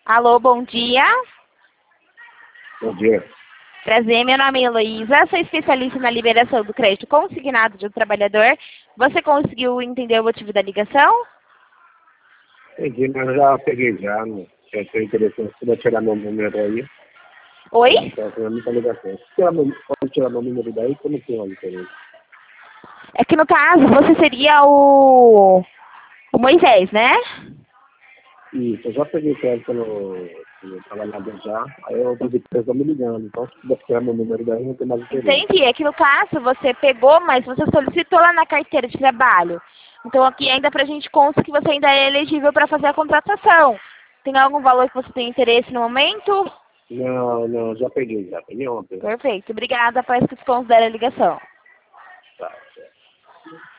Alô, bom dia. Bom dia. Prazer, meu nome é Heloísa, sou especialista na liberação do crédito consignado de um trabalhador. Você conseguiu entender o motivo da ligação? Entendi, mas eu já peguei já, né? Já tenho interesse. Se puder tirar meu número aí, Oi? eu estou fazendo muita ligação. Pode tirar meu número daí, que eu não tenho interesse. É que no caso você seria o Moisés, né? Isso, eu já peguei crédito pelo trabalhador já, aí eu vi que vocês estão me ligando. Então, se puder tirar meu número daí, eu não tenho mais interesse. Entendi. É que no caso você pegou, mas você solicitou lá na carteira de trabalho. Então aqui ainda pra gente consta que você ainda é elegível para fazer a contratação. Tem algum valor que você tem interesse no momento? Não, já peguei já. Peguei ontem. Perfeito. Obrigada, parece que desconsidera a ligação. Tá, certo.